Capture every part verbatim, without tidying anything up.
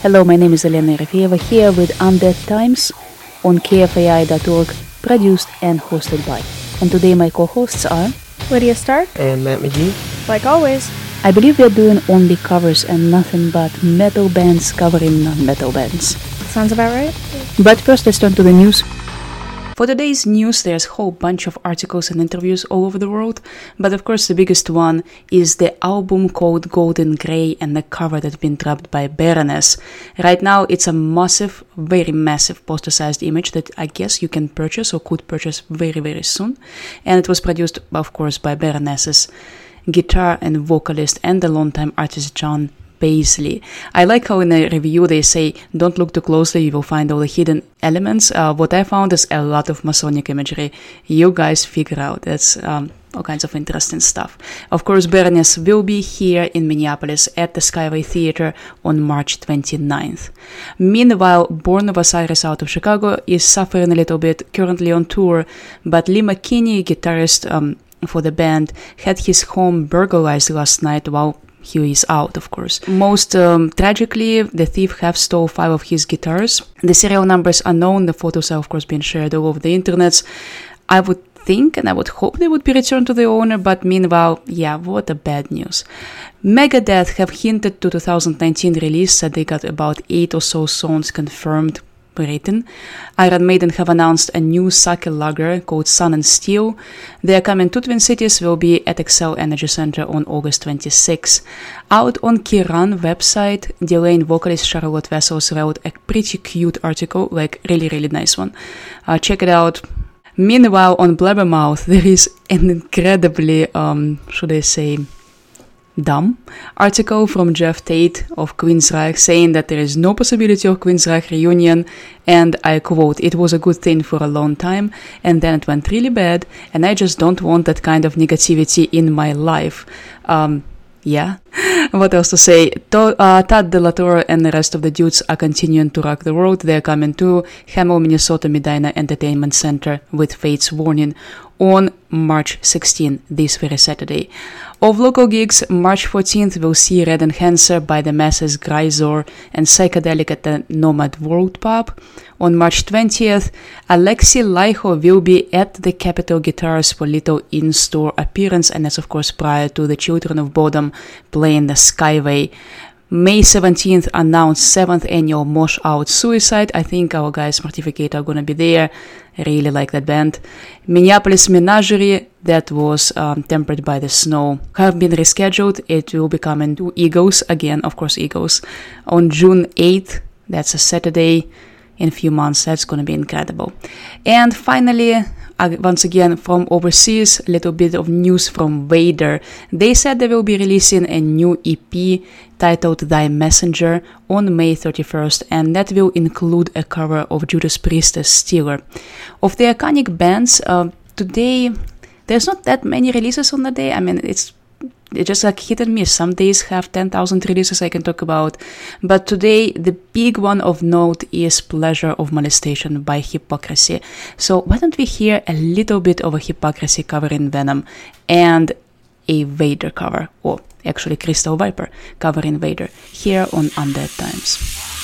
Hello, my name is Elena Erefieva here with Undead Times on K F A I dot org, produced and hosted by. And today my co-hosts are Lydia Stark and Matt McGee. Like always, I believe we are doing only covers and nothing but metal bands covering non-metal bands. Sounds about right. But first let's turn to the news. For today's news, there's a whole bunch of articles and interviews all over the world, but of course the biggest one is the album called Golden Grey and the cover that's been dropped by Baroness. Right now it's a massive, very massive poster-sized image that I guess you can purchase or could purchase very very soon, and it was produced of course by Baroness's guitar and vocalist and the longtime artist John Paisley. I like how in the review they say, don't look too closely, you will find all the hidden elements. Uh, what I found is a lot of Masonic imagery. You guys figure out. That's um, all kinds of interesting stuff. Of course, Baroness will be here in Minneapolis at the Skyway Theater on March twenty-ninth. Meanwhile, Born of Osiris out of Chicago is suffering a little bit, currently on tour, but Lee McKinney, guitarist um, for the band, had his home burglarized last night while he is out, of course. Most um, tragically, the thief have stole five of his guitars. The serial numbers are known. The photos are, of course, being shared all over the internet. I would think and I would hope they would be returned to the owner, but meanwhile, yeah, what a bad news. Megadeth have hinted to two thousand nineteen release that they got about eight or so songs confirmed written. Iron Maiden have announced a new sake lager called Sun and Steel. They are coming to Twin Cities, will be at Xcel Energy Center on August twenty-sixth. Out on Kerrang website, Delain vocalist Charlotte Vessels wrote a pretty cute article, like really really nice one. Uh, check it out. Meanwhile, on Blabbermouth, there is an incredibly, um, should I say, dumb article from Jeff Tate of Queensryche saying that there is no possibility of Queensryche reunion, and I quote, "It was a good thing for a long time and then it went really bad and I just don't want that kind of negativity in my life." Um, yeah, what else to say? To- uh, Todd De La Torre and the rest of the dudes are continuing to rock the world. They're coming to Hamel, Minnesota Medina Entertainment Center with Fate's Warning on March sixteenth, this very Saturday. Of local gigs, March fourteenth we'll see Red Enhancer by the Masses, Grisor and Psychedelic at the Nomad World Pub. On March twentieth, Alexi Laiho will be at the Capitol Guitars for little in-store appearance, and that's of course prior to the Children of Bodom playing the Skyway. May seventeenth announced seventh annual Mosh Out Suicide. I think our guys Mortificate are gonna be there. I really like that band. Minneapolis Menagerie, that was um, tempered by the snow, have been rescheduled. It will be coming to Eagles, again, of course Eagles, on June eighth. That's a Saturday in a few months. That's going to be incredible. And finally, uh, once again, from overseas, a little bit of news from Vader. They said they will be releasing a new E P titled Thy Messenger on May thirty-first, and that will include a cover of Judas Priest's Stealer. Of the iconic bands, uh, today, there's not that many releases on the day. I mean, it's It's just like hit and miss. Some days have ten thousand releases I can talk about. But today, the big one of note is Pleasure of Molestation by Hypocrisy. So why don't we hear a little bit of a Hypocrisy cover in Venom and a Vader cover, or actually Crystal Viper cover in Vader, here on Undead Times.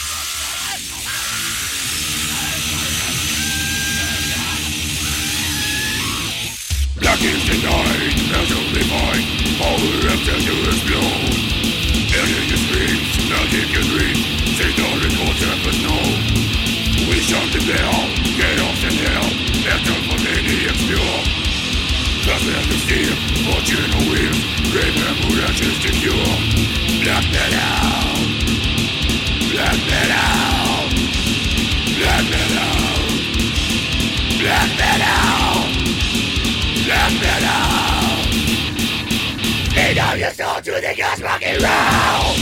Black is the night, as only mine, all the empty to his blow. And in the streets, nothing can read, satanic concept but no. We shut the bell, chaos and hell, and turn for maniacs pure. Cause we have to steal, watching the wheels, raven who dashes to cure. Black metal, black metal, black metal, black metal. Black metal. Feed out your soul to the gas rock and roll.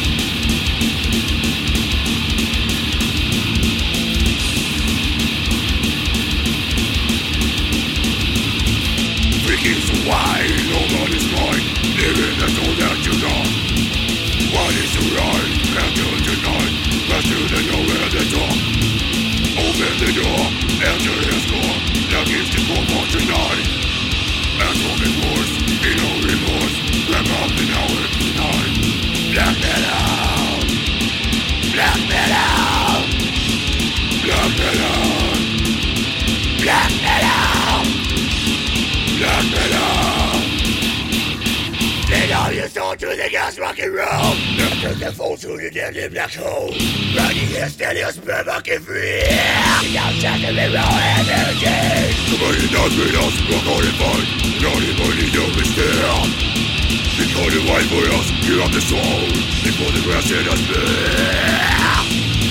Freaking so wide, nobody's right. Living the soul that you got. What is the right? After tonight, pass through the nowhere the door. Open the door, enter his core. That gives the core for tonight. As for remorse, be no remorse. Grab up the hour tonight. Black metal. Black metal. to the gas rock and roll. After the fall to the deadly black hole. Running here, steady as sperm fucking free. Without shadow and raw energy. Somebody not with us, we're going to fight. Anybody don't be still. It's going to wait for us, give up the soul. Before the rest in us bear.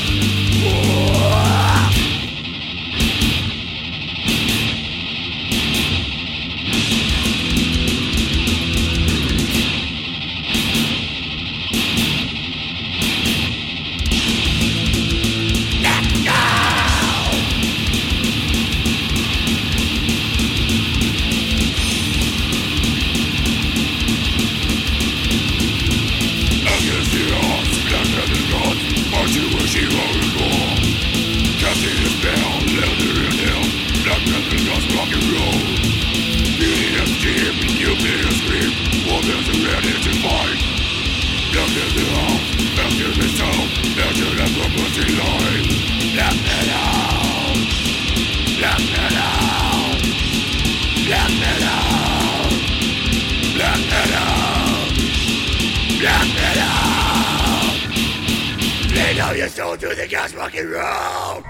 To the gas rock and roll.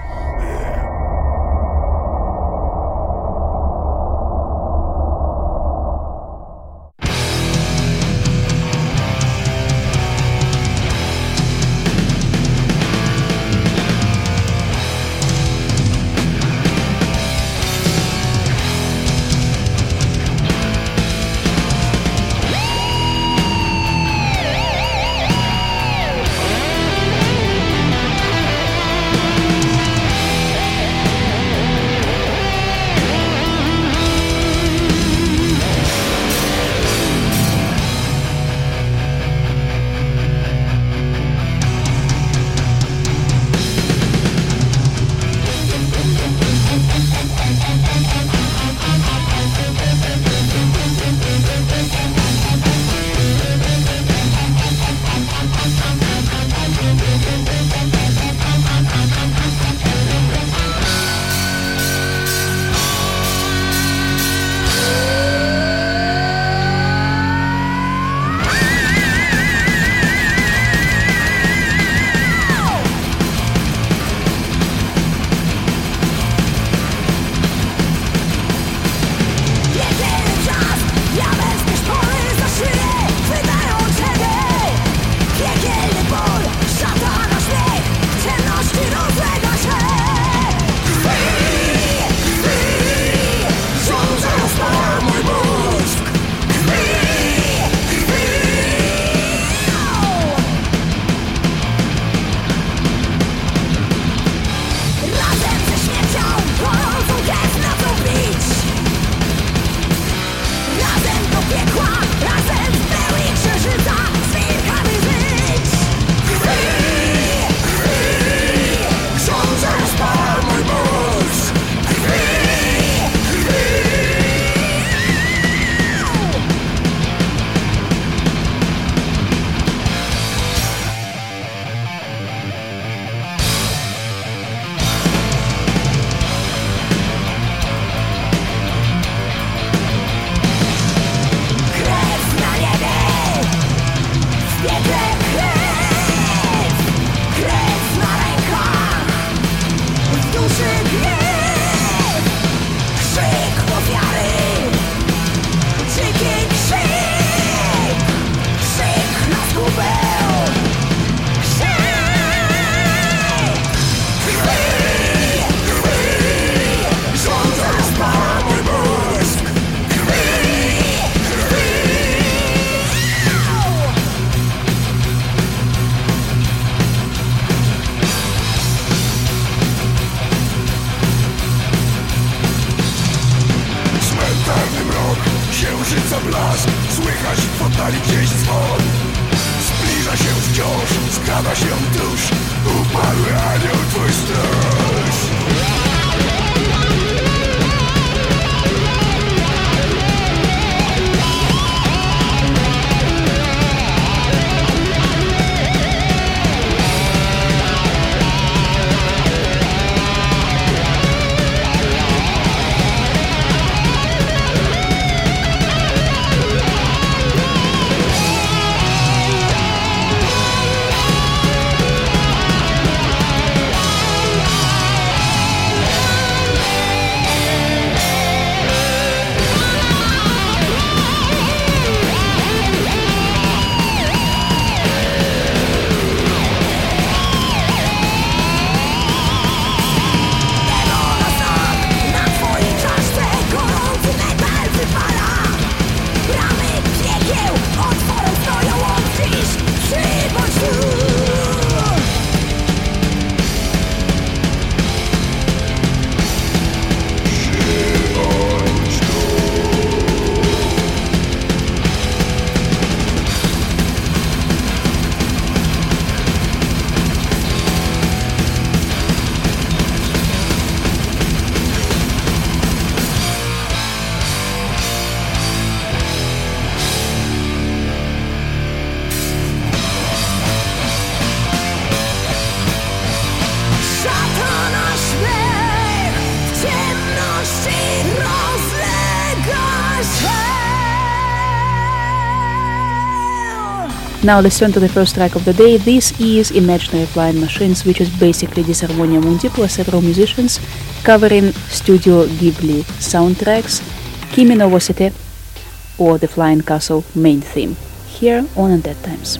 Now let's turn to the first track of the day. This is Imaginary Flying Machines, which is basically Disharmonia Mundi plus several musicians covering Studio Ghibli soundtracks, Kimi no Wo-sete or the Flying Castle main theme, here on Undead Times.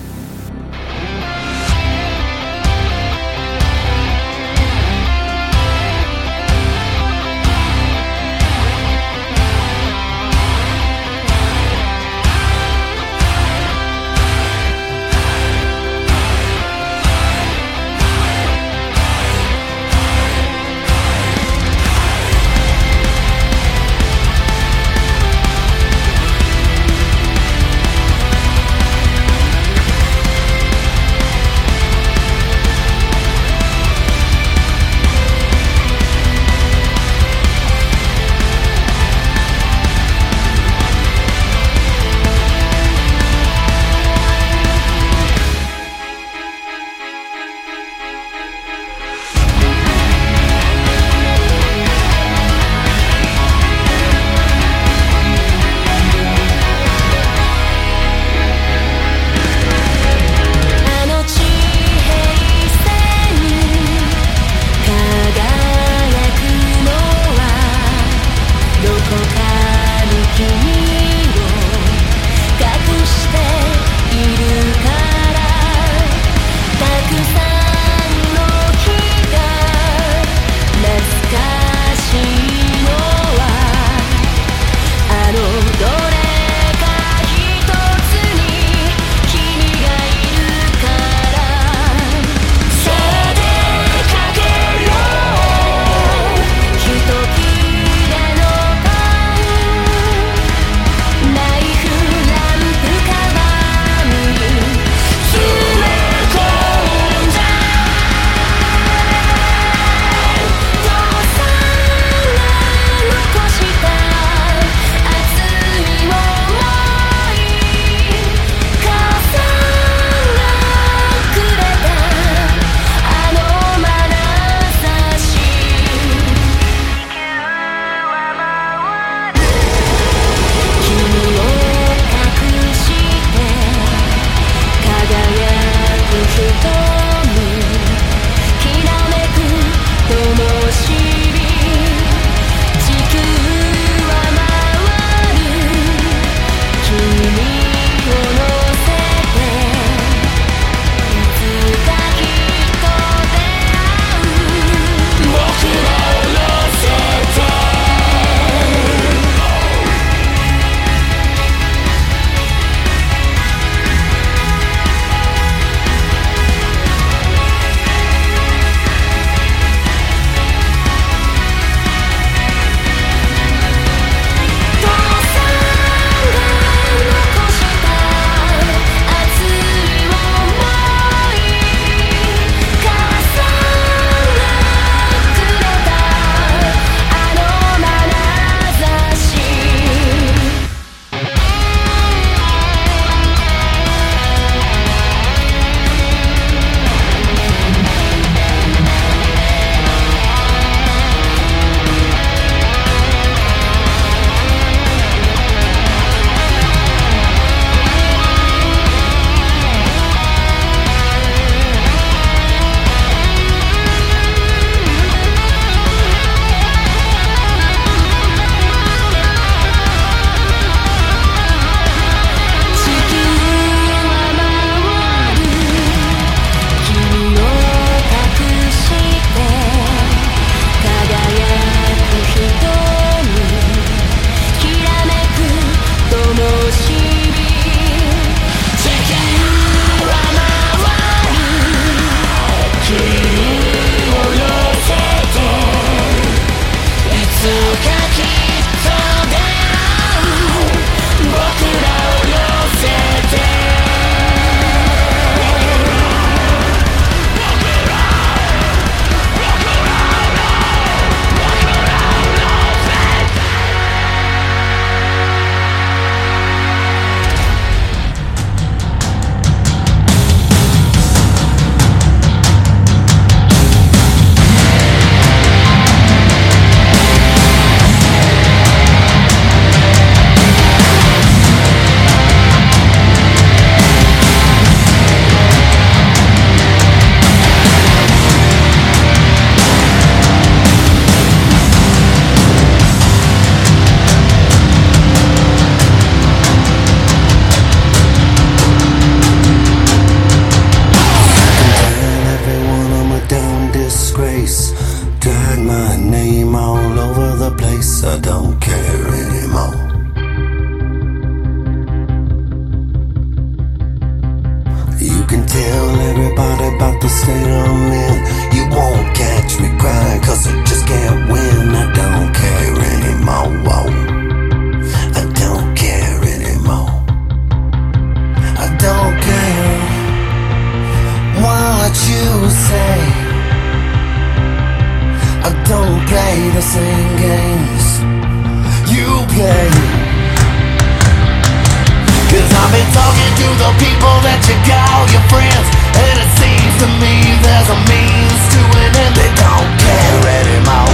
play the same games you play. Cause I've been talking to the people that you call your friends, and it seems to me there's a means to an end. They don't care anymore.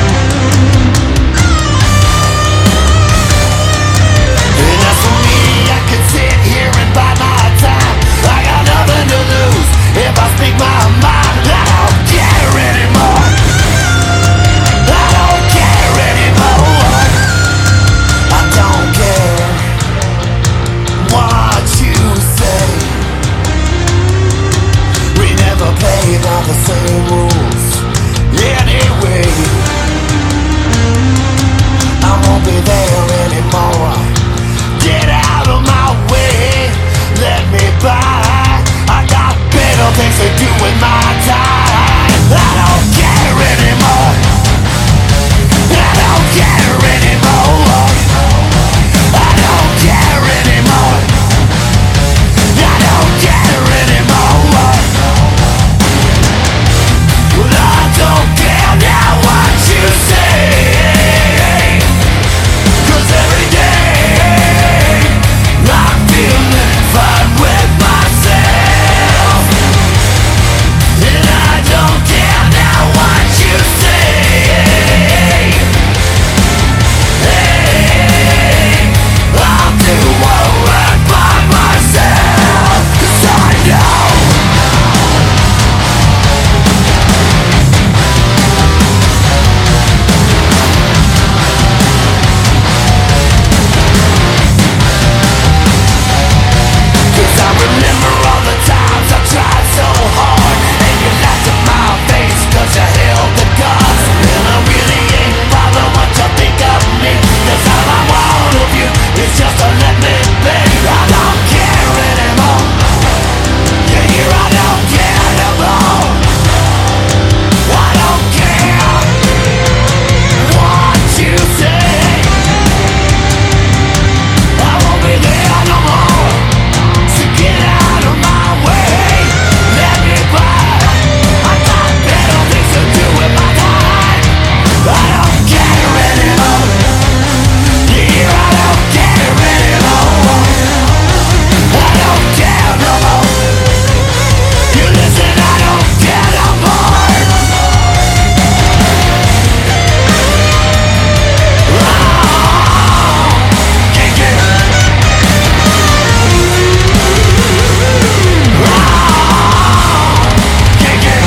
And as for me, I could sit here and bide my time. I got nothing to lose if I speak my mind. I don't care anymore. I don't care anymore. I don't care what you say. We never play by the same rules anyway. I won't be there anymore. Get out of my way. Let me by. I got better things to do with my time. I don't care anymore. I don't care anymore. I don't care anymore. I don't care anymore. Well, I don't care now what you say. Cause every day I'm feeling fine with myself. And I don't care now what you say. Hey, I'll do alright by myself. Cause I know Cause I remember all the times I tried so hard, and you laughed in my face cause you held the guns. And I really ain't bothered what you think of me, cause all I want of you is just to let me be. I don't care anymore. You hear, I don't care anymore. I don't care what you say. I won't be there no more. So get out of my way. Let me by. I got better things to do with my time. I don't care anymore. You hear, I don't care anymore. I don't care no more. You listen, I don't care no more. Can't get Can't get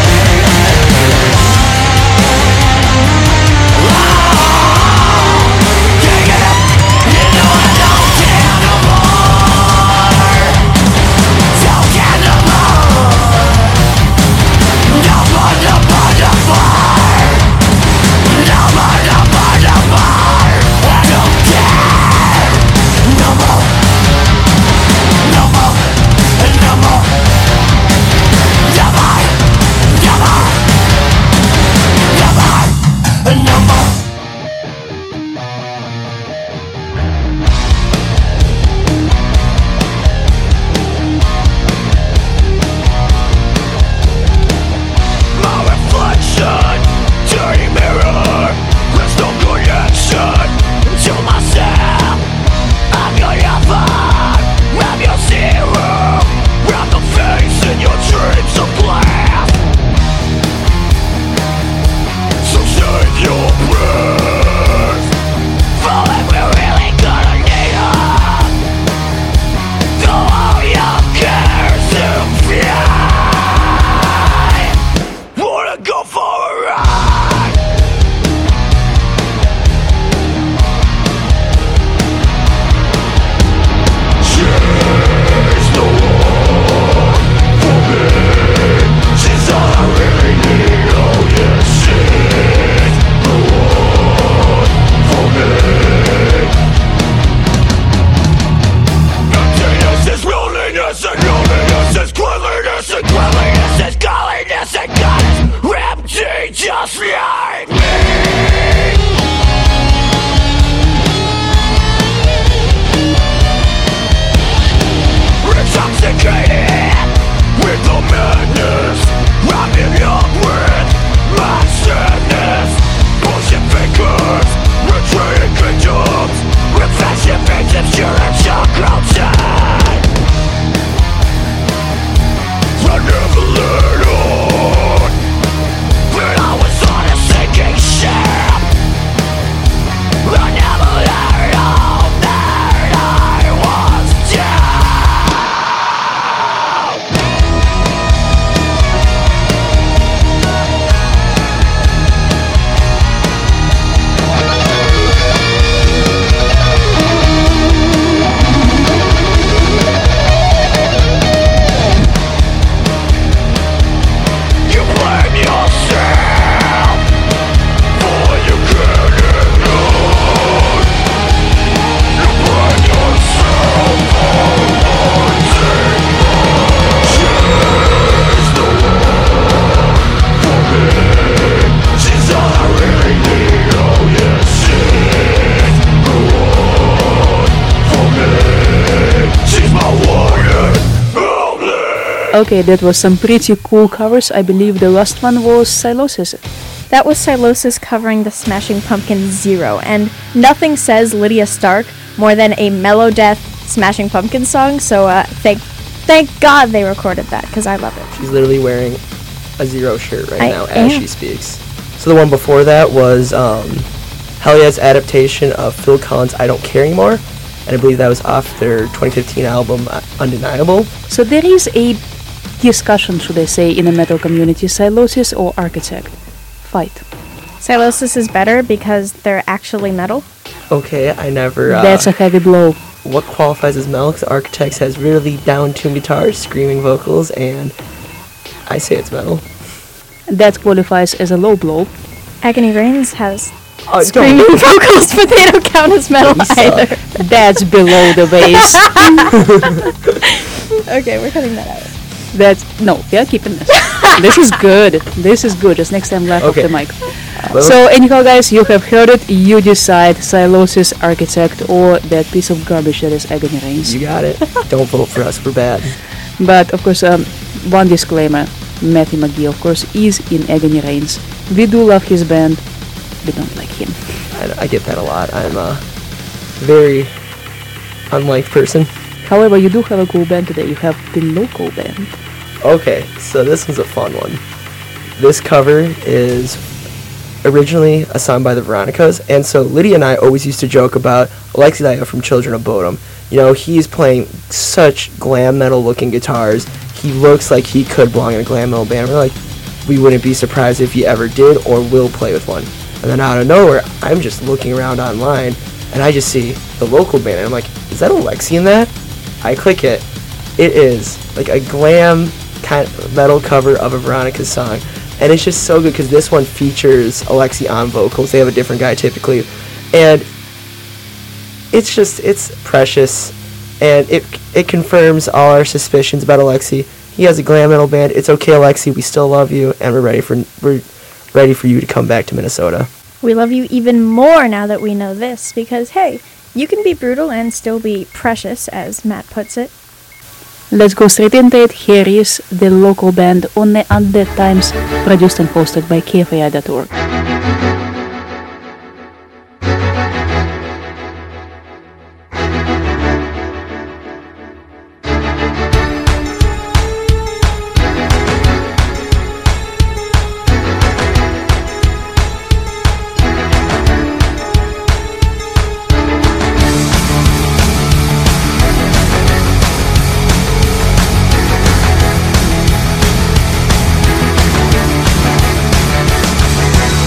Can't get up. You know I don't care no more. Don't care no more. No more, no more, no more. No more, no more, no more. I don't care no more. No more, no more. No more, no more. No more, no more. My reflection, dirty mirror, there's no connection to myself. I'm your lover, I'm your zero, I'm the face in your dreams of glass. So save your breath, for if we're really gonna need her, throw all your cares and fly. Wanna go for a ride? She's the one for me. She's all I really need. Oh yeah, she's the one for me. Emptiness is loneliness, and loneliness is cleanliness, and cleanliness is godliness, and God is empty just like me. Intoxicated with the madness, I'm in love with my sadness. Okay, that was some pretty cool covers. I believe the last one was Sylosis. That was Sylosis covering the Smashing Pumpkins Zero, and nothing says Lydia Stark more than a Mellow Death Smashing Pumpkins song, so uh, thank thank God they recorded that, because I love it. She's literally wearing a Zero shirt right I now am. as she speaks. So the one before that was um, Hell Yeah's adaptation of Phil Collins' I Don't Care Anymore, and I believe that was off their twenty fifteen album uh, Undeniable. So there is a discussion, should I say, in the metal community, Sylosis or Architect. Fight. Sylosis is better because they're actually metal. Okay, I never... Uh, That's a heavy blow. what qualifies as metal? 'Cause Architects has really down-tuned guitars, screaming vocals, and I say it's metal. That qualifies as a low blow. Agony Reigns has Oh, screaming don't. vocals, but they don't count as metal They suck. either. That's below the base. Okay, we're cutting that out. That's no, we are keeping this. This is good. This is good. Just next time, laugh Okay. off the mic. Well, So anyhow, guys, you have heard it. You decide: Sylosis, Architect, or that piece of garbage that is Agony Reigns. you got it. Don't vote for us. We're bad. But of course, um, one disclaimer: Matthew McGee, of course, is in Agony Reigns. We do love his band. We don't like him. I, I get that a lot. I'm a very unliked person. However, you do have a cool band today. You have the local band. Okay, so this one's a fun one. This cover is originally a song by the Veronicas, and so Lydia and I always used to joke about Alexi Laiho from Children of Bodom. You know, he's playing such glam metal looking guitars. He looks like he could belong in a glam metal band. We're like, we wouldn't be surprised if he ever did or will play with one. And then out of nowhere, I'm just looking around online, and I just see the local band, and I'm like, is that Alexi in that? I click it. It is like a glam kind of metal cover of a Veronica's song, and it's just so good because this one features Alexi on vocals. They have a different guy typically, and it's just it's precious, and it it confirms all our suspicions about Alexi. He has a glam metal band. It's okay, Alexi. We still love you, and we're ready for we're ready for you to come back to Minnesota. We love you even more now that we know this, because hey, you can be brutal and still be precious, as Matt puts it. Let's go straight into it. Here is the local band on the Undead Times, produced and hosted by K F A I dot org. Thank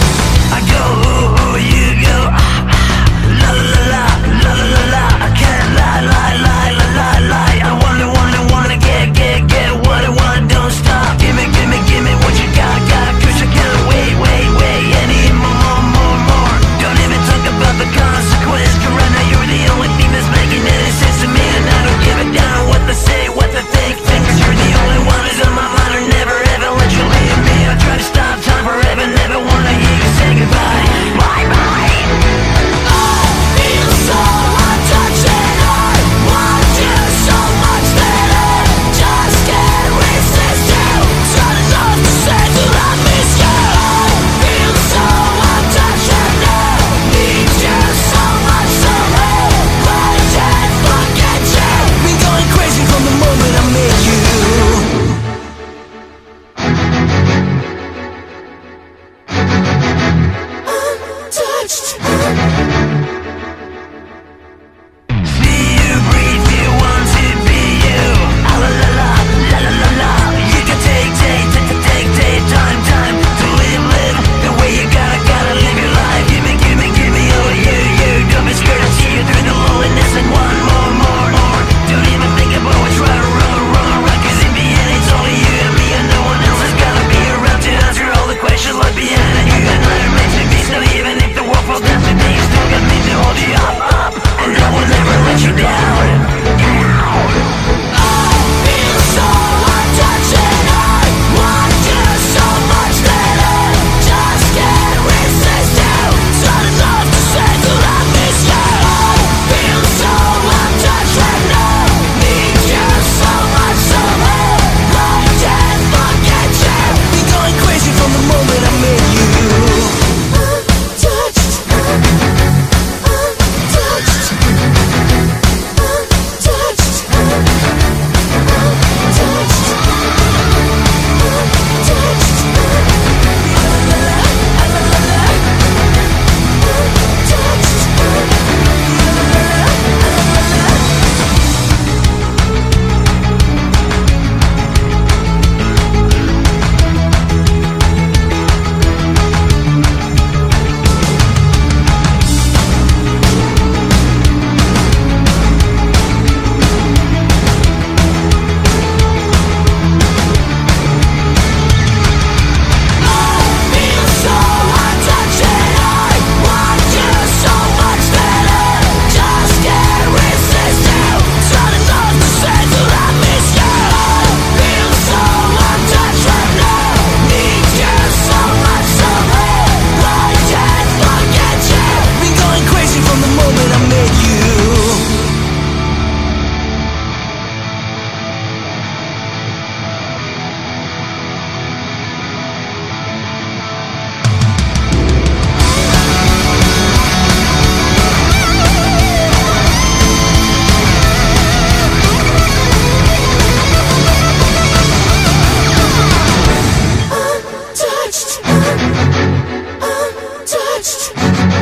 Untouched.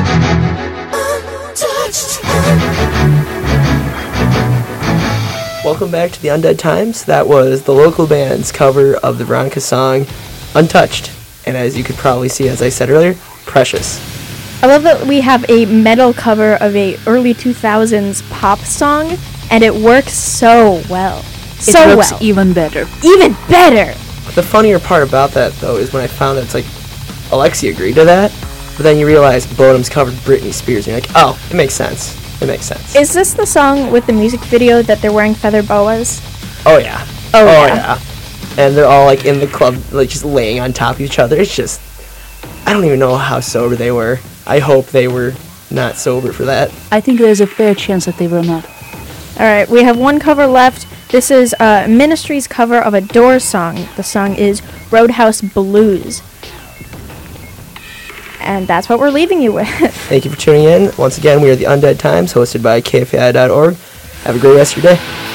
Untouched. Welcome back to the Undead Times. That was the local band's cover of the Veronica song, Untouched. And as you could probably see, as I said earlier, Precious. I love that we have a metal cover of a early two thousands pop song, and it works so well. It So works well. even better. Even better! The funnier part about that, though, is when I found that it's like, Alexi agreed to that, but then you realize Bodum's covered Britney Spears, and you're like, oh, it makes sense. It makes sense. Is this the song with the music video that they're wearing feather boas? oh, yeah. Oh, Oh, yeah. yeah. And they're all, like, in the club, like, just laying on top of each other. It's just, I don't even know how sober they were. I hope they were not sober for that. I think there's a fair chance that they were not. Alright, we have one cover left. This is uh, Ministry's cover of a Doors song. The song is Roadhouse Blues. And that's what we're leaving you with. Thank you for tuning in. Once again, we are the Undead Times, hosted by K F A I dot org. Have a great rest of your day.